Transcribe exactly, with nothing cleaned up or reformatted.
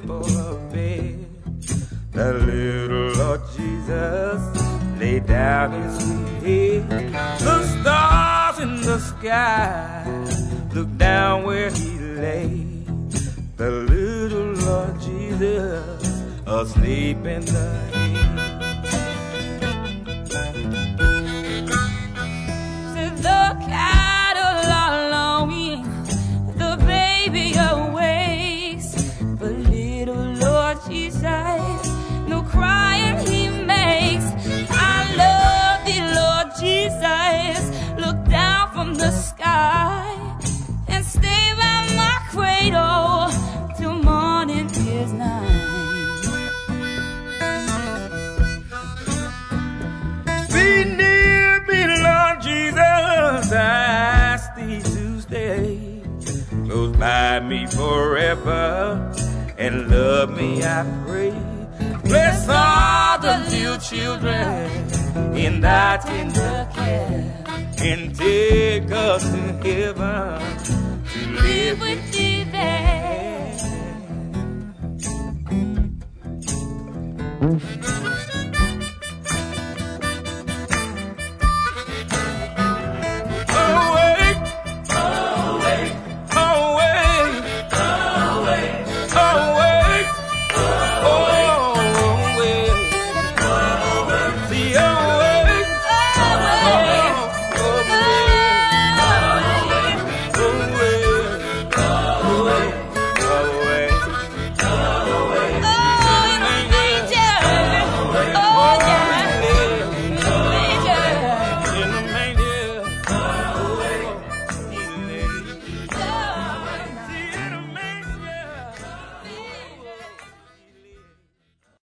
for a bed. The little Lord Jesus laid down his sweet head. The stars in the sky looked down where he lay. The little Lord Jesus asleep in the hay. Said the cattle are longing, the baby awakes, but little Lord Jesus, no crying he makes. I love thee, Lord Jesus, look down from the sky and stay by my cradle till morning is nigh. Be near me, Lord Jesus, I ask thee to stay close by me forever and love me, I pray. Bless all the little children in thy tender care and take us to heaven to live with thee there.